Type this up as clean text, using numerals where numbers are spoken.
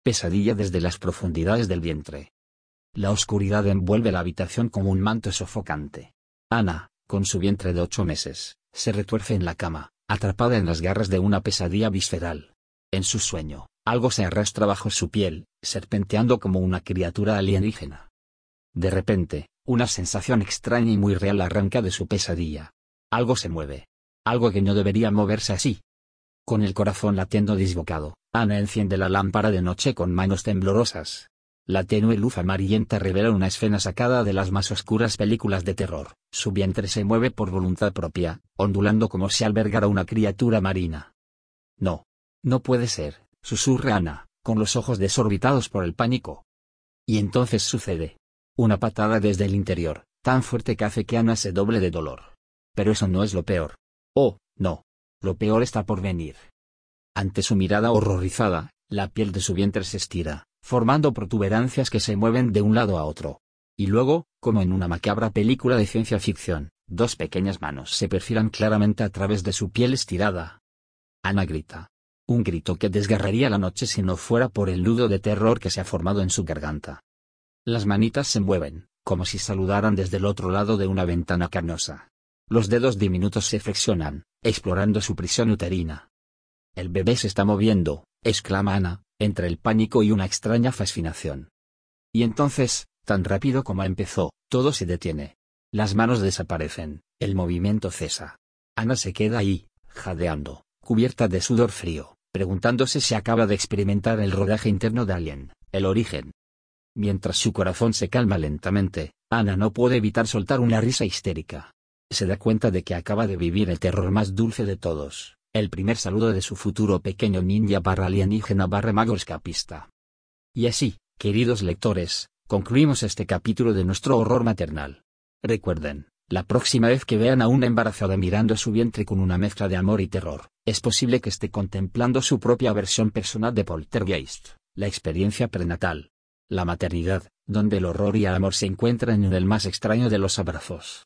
Pesadilla desde las profundidades del vientre. La oscuridad envuelve la habitación como un manto sofocante. Ana, con su vientre de 8 meses, se retuerce en la cama, atrapada en las garras de una pesadilla visceral. En su sueño, algo se arrastra bajo su piel, serpenteando como una criatura alienígena. De repente, una sensación extraña y muy real arranca de su pesadilla. Algo se mueve. Algo que no debería moverse así. Con el corazón latiendo disbocado, Ana enciende la lámpara de noche con manos temblorosas. La tenue luz amarillenta revela una escena sacada de las más oscuras películas de terror. Su vientre se mueve por voluntad propia, ondulando como si albergara una criatura marina. No. No puede ser, susurra Ana, con los ojos desorbitados por el pánico. Y entonces sucede. Una patada desde el interior, tan fuerte que hace que Ana se doble de dolor. Pero eso no es lo peor. Oh, no. Lo peor está por venir. Ante su mirada horrorizada, la piel de su vientre se estira, formando protuberancias que se mueven de un lado a otro. Y luego, como en una macabra película de ciencia ficción, dos pequeñas manos se perfilan claramente a través de su piel estirada. Ana grita. Un grito que desgarraría la noche si no fuera por el nudo de terror que se ha formado en su garganta. Las manitas se mueven, como si saludaran desde el otro lado de una ventana carnosa. Los dedos diminutos se flexionan, explorando su prisión uterina. El bebé se está moviendo, exclama Ana, entre el pánico y una extraña fascinación. Y entonces, tan rápido como empezó, todo se detiene. Las manos desaparecen, el movimiento cesa. Ana se queda ahí, jadeando, cubierta de sudor frío, preguntándose si acaba de experimentar el rodaje interno de Alien, el origen. Mientras su corazón se calma lentamente, Ana no puede evitar soltar una risa histérica. Se da cuenta de que acaba de vivir el terror más dulce de todos, el primer saludo de su futuro pequeño ninja / alienígena / mago escapista. Y así, queridos lectores, concluimos este capítulo de nuestro horror maternal. Recuerden, la próxima vez que vean a una embarazada mirando su vientre con una mezcla de amor y terror, es posible que esté contemplando su propia versión personal de Poltergeist, la experiencia prenatal. La maternidad, donde el horror y el amor se encuentran en el más extraño de los abrazos.